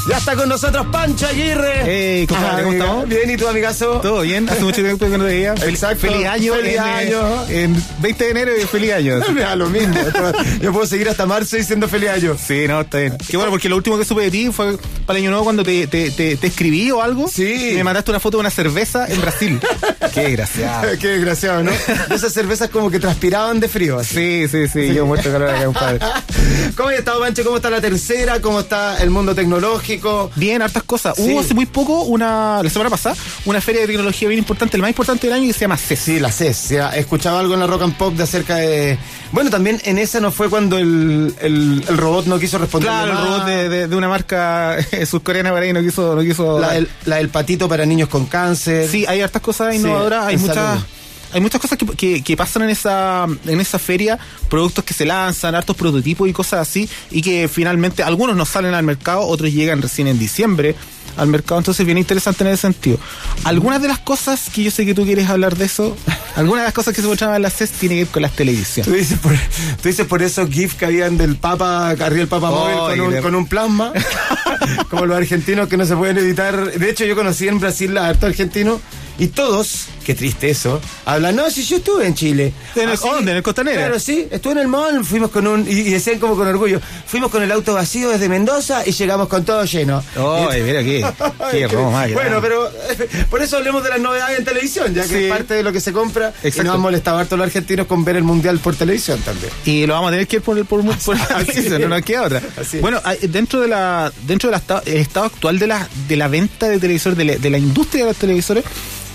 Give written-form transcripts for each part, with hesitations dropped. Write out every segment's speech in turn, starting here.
Ya está con nosotros Pancho Aguirre. Hey, compadre, ¿cómo estamos? Bien, ¿y tú, amigazo? Todo bien, hace mucho tiempo que no te veía. Exacto. Feliz año. Feliz año. En 20 de enero y feliz año. Me da lo mismo. Yo puedo seguir hasta marzo diciendo feliz año. Sí, no, está bien. Qué bueno, porque lo último que supe de ti fue para el año nuevo cuando te escribí o algo. Sí. Y me mandaste una foto de una cerveza en Brasil. Qué desgraciado. Qué desgraciado, ¿no? Esas cervezas como que transpiraban de frío. Así. Sí. Yo muerto de calor acá, compadre. ¿Cómo has estado, Pancho? ¿Cómo está la tercera? ¿Cómo está el mundo tecnológico? Bien, hartas cosas. Sí. Hubo hace muy poco, la semana pasada, una feria de tecnología bien importante, la más importante del año, que se llama CES. Sí, la CES. Ya he escuchado algo en la Rock and Pop de acerca de... Bueno, también en esa no fue cuando el robot no quiso responder. Claro, el robot de una marca surcoreana por ahí no quiso. La del patito para niños con cáncer. Sí, hay hartas cosas innovadoras, Sí, hay muchas cosas que pasan en esa feria, productos que se lanzan, hartos prototipos y cosas así, y que finalmente algunos no salen al mercado, otros llegan recién en diciembre al mercado, entonces bien interesante en ese sentido. Algunas de las cosas que yo sé que tú quieres hablar de eso, algunas de las cosas que se mostraban en la CES tienen que ver con las televisiones. Tú dices por esos GIFs que habían del Papa, arriba el Papa móvil con un plasma, como los argentinos que no se pueden editar. De hecho, yo conocí en Brasil a harto argentino y todos, qué triste eso, hablan, no, si yo estuve en Chile. ¿Dónde? ¿En el Costanera? Claro, sí, estuve en el mall, fuimos y decían como con orgullo, fuimos con el auto vacío desde Mendoza y llegamos con todo lleno. Ay, mira qué robo más grande. Bueno, pero por eso hablemos de las novedades en televisión, ya que Sí. es parte de lo que se compra. Exacto. Y nos han molestado harto los argentinos con ver el mundial por televisión también. Y lo vamos a tener que ir por no nos queda otra. Así es. Bueno, dentro del estado actual de la venta de televisores, de la industria de los televisores,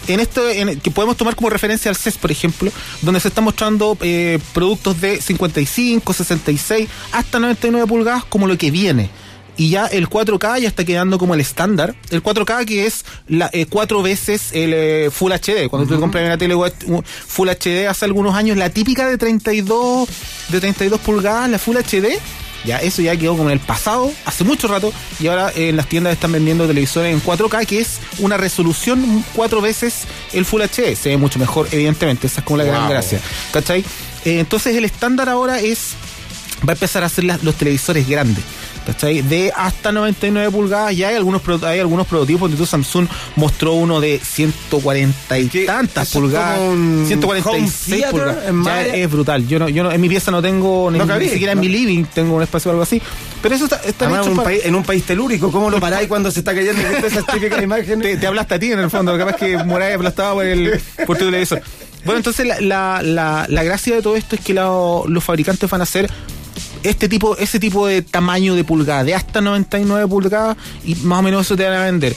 que podemos tomar como referencia al CES, por ejemplo, donde se están mostrando productos de 55, 66 hasta 99 pulgadas como lo que viene. Y ya el 4K ya está quedando como el estándar. El 4K que es 4 veces el Full HD. Cuando tú compras una tele Full HD hace algunos años, la típica de 32 pulgadas, la Full HD, ya eso ya quedó como en el pasado, hace mucho rato, y ahora en las tiendas están vendiendo televisores en 4K, que es una resolución 4 veces el Full HD. Se ve mucho mejor, evidentemente, esa es como la gran gracia, ¿cachai? Entonces el estándar ahora va a empezar a hacer los televisores grandes, ¿cachai? De hasta 99 pulgadas. Ya hay algunos prototipos. De Samsung mostró uno de 140 y tantas pulgadas, 146 pulgadas. Ya es brutal. Yo no en mi pieza no tengo ni siquiera en mi living tengo un espacio o algo así. Pero eso está hecho en un país telúrico. ¿Cómo lo paráis cuando se está cayendo esas típicas imágenes? Te hablaste a ti en el fondo, capaz que Moray aplastaba por tu televisor. Bueno, entonces la gracia de todo esto es que los fabricantes van a hacer ese tipo de tamaño de pulgada, de hasta 99 pulgadas, y más o menos eso te van a vender.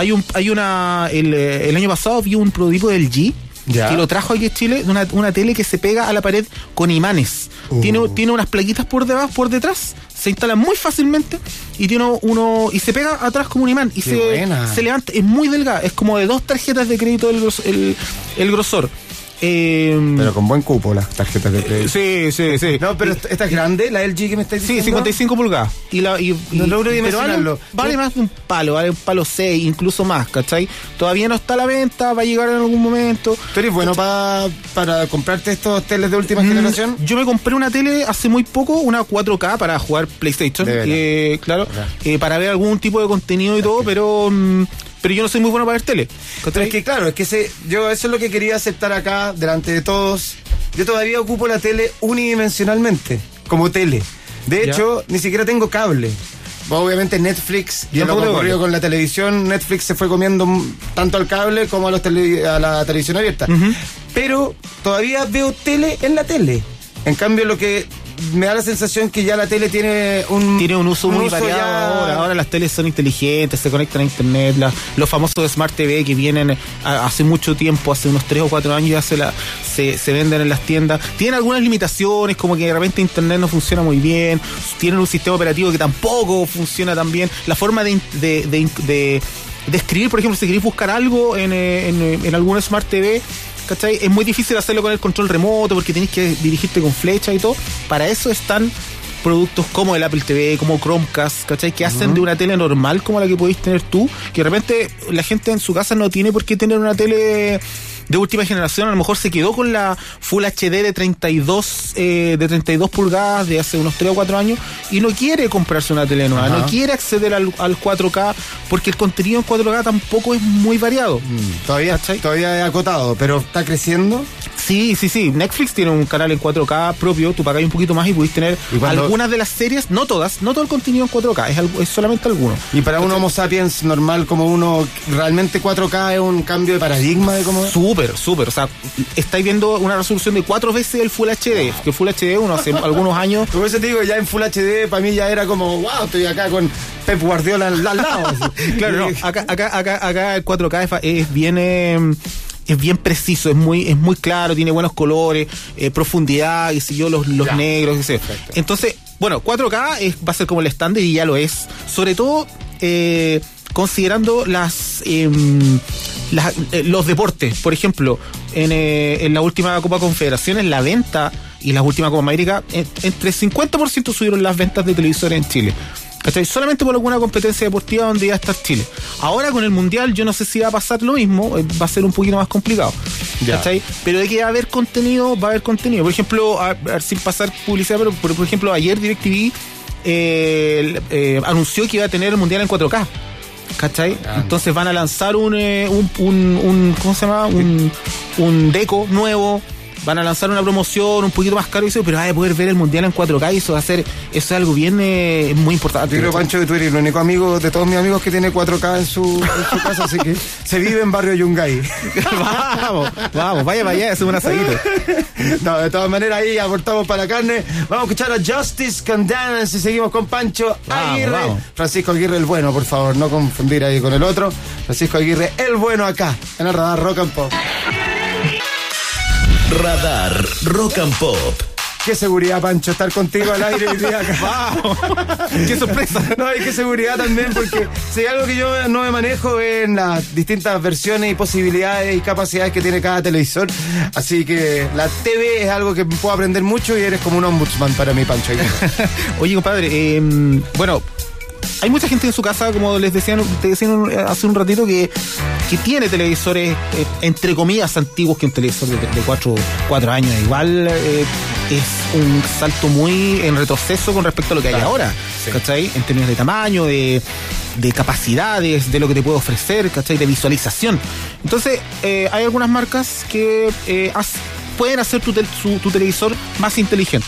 El año pasado vi un prototipo del G que lo trajo aquí a Chile, una tele que se pega a la pared con imanes. Tiene unas plaquitas por detrás, se instala muy fácilmente y y se pega atrás como un imán y se levanta. Es muy delgada, es como de 2 tarjetas de crédito el grosor. Pero con buen cupo las tarjetas de crédito. Sí. No, pero esta es grande, la LG que me estáis diciendo. Sí, 55 pulgadas. No logro dimensionarlo. Vale más de un palo, vale un palo 6, incluso más, ¿cachai? Todavía no está a la venta, va a llegar en algún momento. ¿Tú eres bueno para comprarte estos teles de última generación? Yo me compré una tele hace muy poco, una 4K para jugar PlayStation, claro, para ver algún tipo de contenido y todo, pero yo no soy muy bueno para ver tele. Pero es que claro, yo eso es lo que quería aceptar acá, delante de todos. Yo todavía ocupo la tele unidimensionalmente, como tele. De hecho, ni siquiera tengo cable. Obviamente Netflix, y lo que ocurrió con la televisión, Netflix se fue comiendo tanto al cable como a la televisión abierta. Pero todavía veo tele en la tele. En cambio, lo que me da la sensación que ya la tele tiene un uso muy variado. Ahora las teles son inteligentes, se conectan a internet, los famosos Smart TV que vienen hace mucho tiempo, hace unos 3 o 4 años ya se venden en las tiendas. Tienen algunas limitaciones, como que de repente internet no funciona muy bien, tienen un sistema operativo que tampoco funciona tan bien. La forma de escribir, por ejemplo, si queréis buscar algo en algún Smart TV, ¿cachai? Es muy difícil hacerlo con el control remoto porque tenés que dirigirte con flecha y todo. Para eso están productos como el Apple TV, como Chromecast, ¿cachai? Que hacen de una tele normal como la que podéis tener tú, que de repente la gente en su casa no tiene por qué tener una tele de última generación a lo mejor se quedó con la Full HD de 32 pulgadas de hace unos 3 o 4 años y no quiere comprarse una tele nueva, no quiere acceder al 4K porque el contenido en 4K tampoco es muy variado. Todavía es acotado, pero está creciendo. Sí. Netflix tiene un canal en 4K propio, tú pagáis un poquito más y podéis tener algunas de las series, no todas, no todo el contenido en 4K, es solamente algunos. Y para un Homo sapiens normal como uno, ¿realmente 4K es un cambio de paradigma de cómo? Súper, o sea, estáis viendo una resolución de 4 veces el Full HD, que Full HD uno hace algunos años. Como eso te digo, ya en Full HD para mí ya era como, wow, estoy acá con Pep Guardiola al lado. Claro, no, acá el 4K es bien preciso, es muy claro, tiene buenos colores, profundidad, y si yo los negros, qué sé. Entonces, bueno, 4K va a ser como el estándar y ya lo es. Sobre todo considerando los deportes. Por ejemplo, en la última Copa Confederaciones, la venta y la última Copa América, entre 50% subieron las ventas de televisores en Chile. ¿Cachai? Solamente por alguna competencia deportiva donde iba a estar Chile. Ahora con el Mundial yo no sé si va a pasar lo mismo, va a ser un poquito más complicado. ¿Cachai? Pero de que va a haber contenido, va a haber contenido. Por ejemplo, a ver, sin pasar publicidad, pero por ejemplo, ayer DirecTV anunció que iba a tener el Mundial en 4K. ¿Cachai? Entonces van a lanzar un ¿cómo se llama? Un deco nuevo. Van a lanzar una promoción un poquito más caro, pero va a poder ver el Mundial en 4K y eso es algo bien muy importante. Yo creo, Pancho, que tú eres el único amigo de todos mis amigos que tiene 4K en su casa, así que se vive en Barrio Yungay. Vamos, vaya, es un asadito. No, de todas maneras ahí aportamos para la carne. Vamos a escuchar a Justice Can Dance y seguimos con Pancho Aguirre. Vamos. Francisco Aguirre el bueno, por favor, no confundir ahí con el otro. Francisco Aguirre el bueno acá, en el Radar Rock and Pop. Radar Rock and Pop. Qué seguridad, Pancho, estar contigo al aire hoy día acá. ¡Wow! ¡Qué sorpresa! No, y qué seguridad también, porque si hay algo que yo no me manejo en las distintas versiones y posibilidades y capacidades que tiene cada televisor. Así que la TV es algo que puedo aprender mucho y eres como un ombudsman para mí, Pancho. Oye, compadre, bueno, hay mucha gente en su casa, como te decían hace un ratito, que tiene televisores, entre comillas, antiguos, que un televisor de 4 años. Igual es un salto muy en retroceso con respecto a lo que hay ahora, sí. ¿Cachai? En términos de tamaño, de capacidades, de lo que te puede ofrecer, ¿cachai? De visualización. Entonces, hay algunas marcas que pueden hacer tu televisor más inteligente.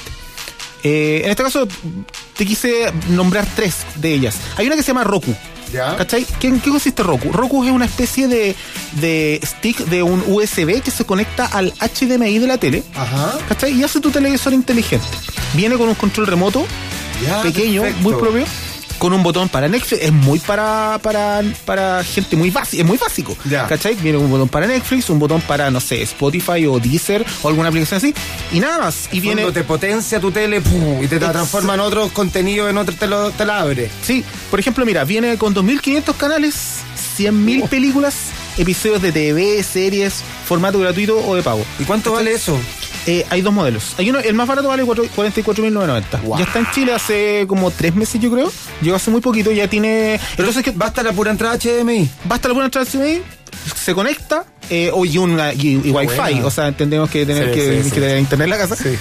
En este caso te quise nombrar 3 de ellas. Hay una que se llama Roku. ¿Ya? ¿Cachai? ¿Qué consiste Roku? Roku es una especie de stick de un USB que se conecta al HDMI de la tele. Ajá. ¿Cachai? Y hace tu televisor inteligente. Viene con un control remoto, pequeño, perfecto, muy propio, con un botón para Netflix. Es muy para gente muy básica, es muy básico. ¿Cachai? Viene un botón para Netflix, un botón para, no sé, Spotify o Deezer o alguna aplicación así, y nada más. Y viene, te potencia tu tele y te transforma en otros contenidos, en otro te la abre. Sí, por ejemplo, mira, viene con 2.500 canales, 100.000 películas, episodios de TV, series, formato gratuito o de pago. ¿Y cuánto vale eso? Hay 2 modelos. Hay uno, el más barato vale 44.990. Wow. Ya está en Chile hace como 3 meses, yo creo. Llegó hace muy poquito, ya tiene. Entonces, ¿basta la pura entrada HDMI? Basta la pura entrada HDMI, se conecta, y Wi-Fi. Buena. O sea, entendemos que tener que tener internet en la casa. Sí.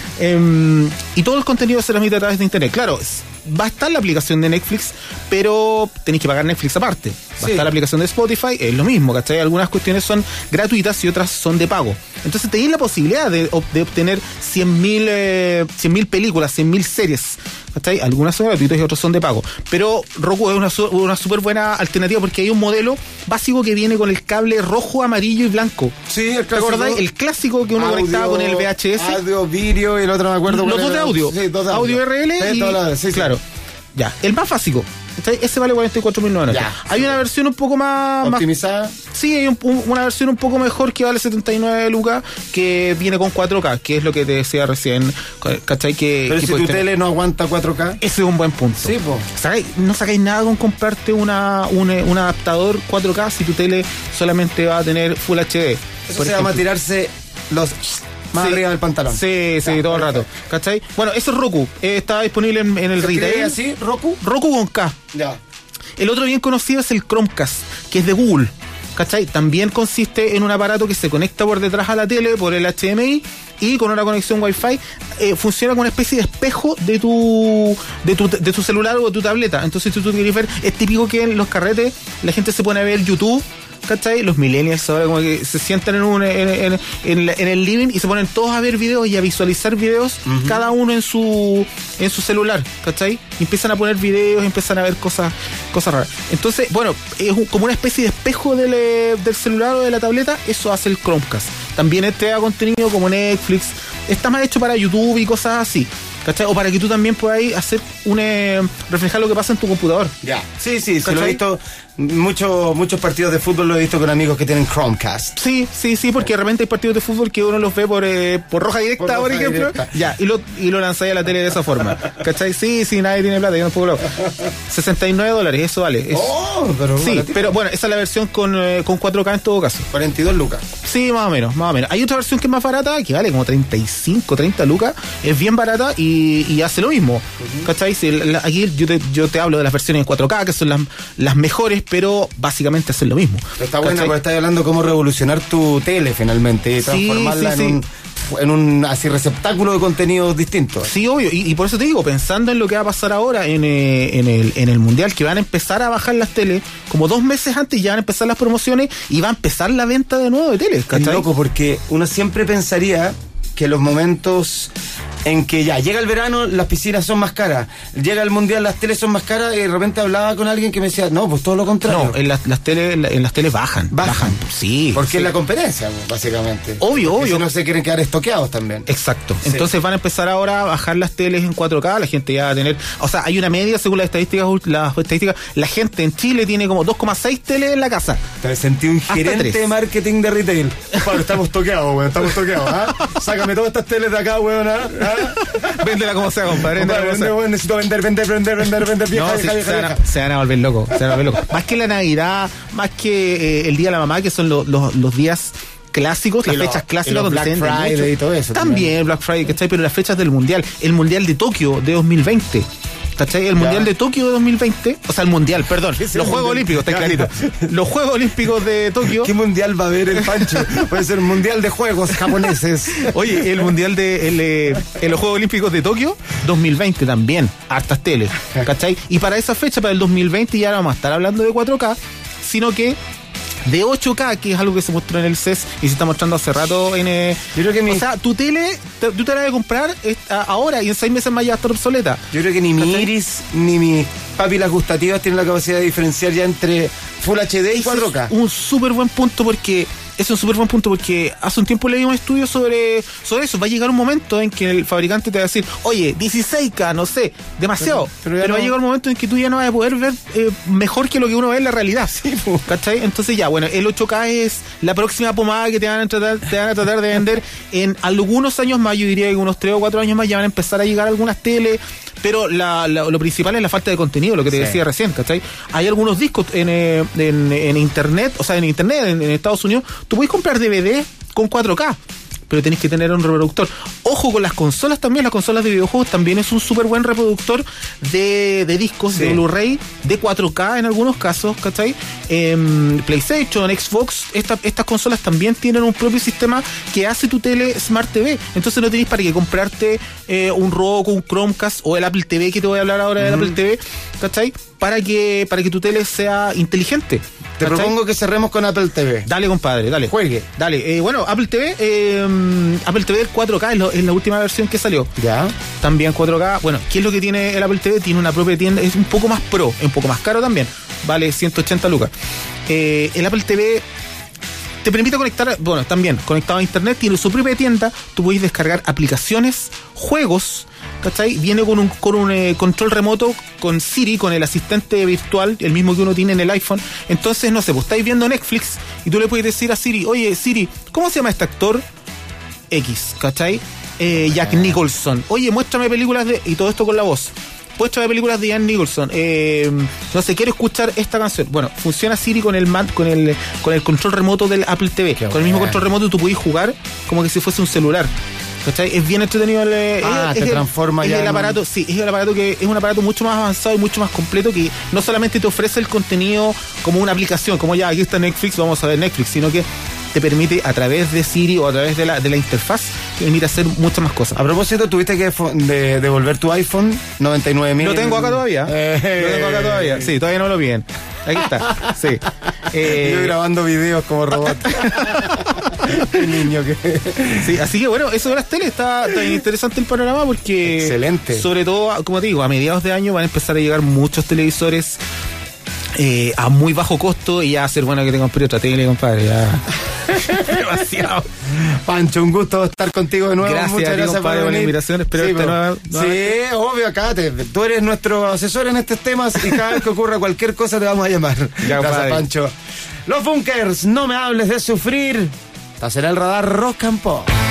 Y todo el contenido se transmite a través de internet. Claro, va a estar la aplicación de Netflix, pero tenéis que pagar Netflix aparte. Va a estar la aplicación de Spotify, es lo mismo, ¿cachai? Algunas cuestiones son gratuitas y otras son de pago. Entonces tenéis la posibilidad de obtener 100.000 películas, 100.000 series, ¿cachai? Algunas son gratuitas y otras son de pago. Pero Roku es una súper buena alternativa porque hay un modelo básico que viene con el cable rojo, amarillo y blanco. Sí, el clásico. ¿Te acordás? El clásico que uno conectaba con el VHS. Audio, vídeo y el otro me acuerdo. Los dos de audio. Sí, dos de audio RL y claro. Ya, el más básico. Ese vale 44.990. Hay una versión un poco más optimizada. Sí, hay una versión un poco mejor que vale 79 lucas, que viene con 4K, que es lo que te decía recién, ¿cachai? Pero si tu tele no aguanta 4K. Ese es un buen punto. Sí, po. No sacáis nada con comprarte un adaptador 4K si tu tele solamente va a tener Full HD. Eso se llama tirarse los más arriba del pantalón. Sí, todo el rato. ¿Cachai? Bueno, eso es Roku. Está disponible en el retail. ¿Así? ¿Roku? Roku con K. Ya. El otro bien conocido es el Chromecast, que es de Google. ¿cachai? También consiste en un aparato que se conecta por detrás a la tele por el HDMI y con una conexión Wi-Fi funciona como una especie de espejo de tu celular o de tu tableta. Entonces, si tú quieres ver, es típico que en los carretes la gente se pone a ver YouTube, ¿cachai? Los millennials ahora como que se sientan en el living y se ponen todos a ver videos y a visualizar videos, cada uno en su celular, ¿cachai? Y empiezan a poner videos, empiezan a ver cosas raras. Entonces, bueno, es como una especie de espejo del celular o de la tableta. Eso hace el Chromecast. También entrega contenido como Netflix. Está más hecho para YouTube y cosas así, ¿cachai? O para que tú también podáis hacer reflejar lo que pasa en tu computador. Ya. Sí, lo he visto. Muchos partidos de fútbol lo he visto con amigos que tienen Chromecast. Sí, porque de repente hay partidos de fútbol que uno los ve por roja directa, por ejemplo. Directa. Ya, y lo lanzáis a la tele de esa forma. ¿Cachai? Sí, nadie tiene plata, yo tampoco lo hago. $69, eso vale. Pero sí, pero bueno, esa es la versión con 4K en todo caso. 42 lucas. Sí, más o menos. Hay otra versión que es más barata, que vale como 35, 30 lucas. Es bien barata y hace lo mismo. ¿Cachai? Sí, aquí yo te hablo de las versiones en 4K, que son las mejores, pero básicamente hacen lo mismo. Pero está buena porque estás hablando de cómo revolucionar tu tele finalmente y transformarla en un así receptáculo de contenidos distintos. Sí, obvio, y por eso te digo, pensando en lo que va a pasar ahora en el Mundial, que van a empezar a bajar las teles, como 2 meses antes ya van a empezar las promociones y va a empezar la venta de nuevo de teles, ¿cachai? Es loco, porque uno siempre pensaría que los momentos en que ya llega el verano, las piscinas son más caras, llega el mundial, las teles son más caras, y de repente hablaba con alguien que me decía, no, pues todo lo contrario. No, en las teles bajan. Sí. Porque sí. Es la competencia, básicamente. Obvio. Si no se quieren quedar estoqueados también. Exacto. Sí. Entonces van a empezar ahora a bajar las teles en 4K, la gente ya va a tener, o sea, hay una media según las estadísticas, la gente en Chile tiene como 2,6 teles en la casa. Te sentí un gerente de marketing de retail. Pablo, estamos toqueados, weón, ¿ah? Sácame todas estas teles de acá, weón, ¿ah? Véndela como sea, compadre. Necesito vender, vieja, no, se van a volver locos. Más que la Navidad, más que el Día de la Mamá, que son los días clásicos, las fechas clásicas donde Black Friday mucho. Y todo eso. También Black Friday, ¿cachai? Pero las fechas del Mundial, el Mundial de Tokio de 2020. ¿Cachai? El Mundial de Tokio de 2020, o sea, el Mundial, perdón, los Juegos Olímpicos, está clarito. Los Juegos Olímpicos de Tokio. ¿Qué Mundial va a haber el Pancho? Puede ser Mundial de Juegos japoneses. Oye, el Mundial en los Juegos Olímpicos de Tokio, 2020 también, hartas teles, ¿cachai? Y para esa fecha, para el 2020, ya no vamos a estar hablando de 4K, sino que de 8K, que es algo que se mostró en el CES y se está mostrando hace rato en... Yo creo que o sea, tu tele, tú te la vas a comprar ahora y en 6 meses más ya va a estar obsoleta. Yo creo que ni mi iris ni mis papilas gustativas tienen la capacidad de diferenciar ya entre Full HD y 4K. Es un súper buen punto porque hace un tiempo leí un estudio sobre eso. Va a llegar un momento en que el fabricante te va a decir, oye, 16K, no sé, demasiado. Pero va a llegar un momento en que tú ya no vas a poder ver mejor que lo que uno ve en la realidad. Sí, ¿cachai? Entonces ya, bueno, el 8K es la próxima pomada que te van a tratar de vender en algunos años más. Yo diría que unos 3 o 4 años más ya van a empezar a llegar algunas teles. Pero lo principal es la falta de contenido, lo que te decía recién, ¿cachai? Hay algunos discos en internet, o sea, en Estados Unidos, tú puedes comprar DVD con 4K, pero tenés que tener un reproductor. Ojo con las consolas también, las consolas de videojuegos también es un súper buen reproductor de discos, de Blu-ray, de 4K en algunos casos, ¿cachai? PlayStation, Xbox, estas consolas también tienen un propio sistema que hace tu tele Smart TV. Entonces no tenés para qué comprarte un Roku, un Chromecast o el Apple TV, que te voy a hablar ahora del Apple TV, ¿cachai? Para que tu tele sea inteligente. Te propongo que cerremos con Apple TV. Dale, compadre, dale. Juegue. Dale. Bueno, Apple TV 4K es la última versión que salió. Ya. También 4K. Bueno, ¿qué es lo que tiene el Apple TV? Tiene una propia tienda, es un poco más pro, un poco más caro también. Vale 180 lucas. El Apple TV te permite conectar, bueno, también conectado a internet, tiene su propia tienda, tú puedes descargar aplicaciones, juegos, ¿cachai? Viene con un control remoto con Siri, con el asistente virtual, el mismo que uno tiene en el iPhone. Entonces, no sé, pues estáis viendo Netflix y tú le puedes decir a Siri, oye, Siri, ¿cómo se llama este actor? X, ¿cachai? Jack Nicholson. Oye, muéstrame películas de... Y todo esto con la voz. Muéstrame películas de Jack Nicholson. No sé, quiero escuchar esta canción. Bueno, funciona Siri con el control remoto del Apple TV. Con el mismo control remoto tú puedes jugar como que si fuese un celular. ¿cachai? Es bien entretenido. Te transforma ya el aparato, sí, es el aparato que es un aparato mucho más avanzado y mucho más completo, que no solamente te ofrece el contenido como una aplicación, como ya aquí está Netflix, vamos a ver Netflix, sino que te permite a través de Siri o a través de la interfaz, te permite hacer muchas más cosas. A propósito, tuviste que devolver tu iPhone 99.000. Lo tengo acá todavía. Sí, todavía no lo piden. Aquí está. Sí. Yo grabando videos como robot. Qué niño que. Sí, así que bueno, eso de las teles está interesante el panorama, porque excelente. Sobre todo, como te digo, a mediados de año van a empezar a llegar muchos televisores a muy bajo costo, y ya va a ser bueno que te compre otra tele, compadre. Ya. Demasiado. Pancho, un gusto estar contigo de nuevo. Muchas gracias por la invitación. Espero sí, obvio, acá tú eres nuestro asesor en estos temas, y cada vez que ocurra cualquier cosa te vamos a llamar. Ya, gracias, padre. Pancho. Los Bunkers, no me hables de sufrir. Estás en el radar Rock and Pop.